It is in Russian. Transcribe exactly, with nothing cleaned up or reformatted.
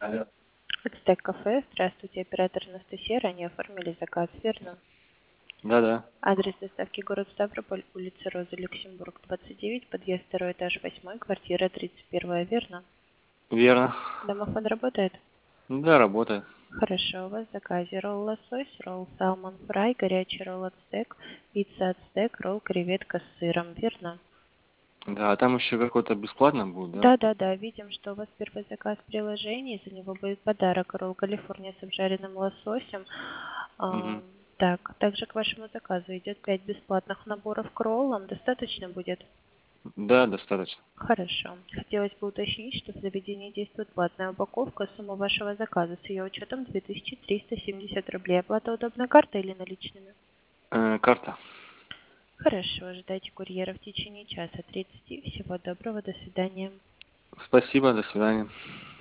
Алло. Ацтек кафе. Здравствуйте, оператор Анастасия. Ранее оформили заказ, верно? Да-да. Адрес доставки город Ставрополь, улица Розы Люксембург, двадцать девять, подъезд второй этаж, восьмой, квартира тридцать первая, верно? Верно. Домофон работает? Да, работает. Хорошо, у вас в заказе ролл лосось, ролл салмон фрай, горячий ролл ацтек, пицца ацтек, ролл креветка с сыром, верно? Да, а там еще какой-то бесплатно будет, да? Да-да-да, видим, что у вас первый заказ в приложении, за него будет подарок ролл Калифорния с обжаренным лососем. А, Угу. так, также к вашему заказу идет пять бесплатных наборов к роллам. Достаточно будет? Да, достаточно. Хорошо. Хотелось бы уточнить, что в заведении действует платная упаковка. Сумма вашего заказа с ее учетом две тысячи триста семьдесят рублей. Оплата удобна картой или наличными? Э, карта. Хорошо, ожидайте курьера в течение часа тридцати. Всего доброго, до свидания. Спасибо, до свидания.